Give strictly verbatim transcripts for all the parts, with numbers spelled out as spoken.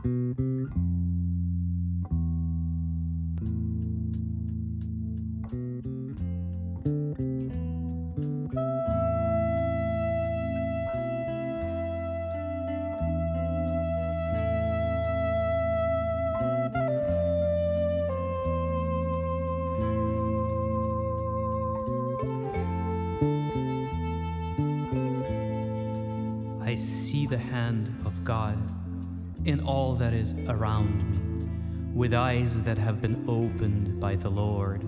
I see the hand of God in all that is around me, with eyes that have been opened by the Lord.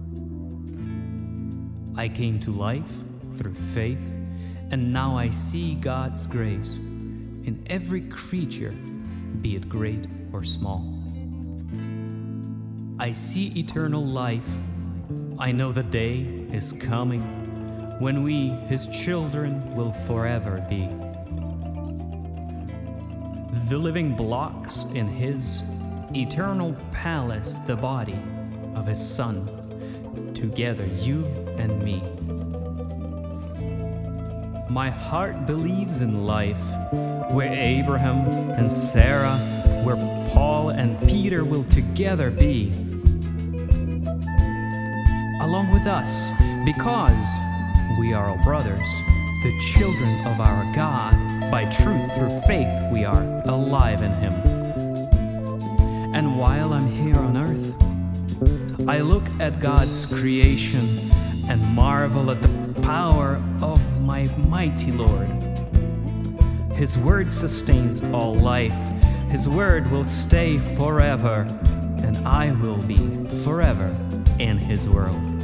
I came to life through faith, and now I see God's grace in every creature, be it great or small. I see eternal life. I know the day is coming when we, His children, will forever be. The living blocks in His eternal palace, the body of His Son, together you and me. My heart believes in life, where Abraham and Sarah, where Paul and Peter will together be, along with us, because we are all brothers, the children of our God. By truth, through faith, we are alive in Him. And while I'm here on earth, I look at God's creation and marvel at the power of my mighty Lord. His word sustains all life. His word will stay forever, and I will be forever in His world.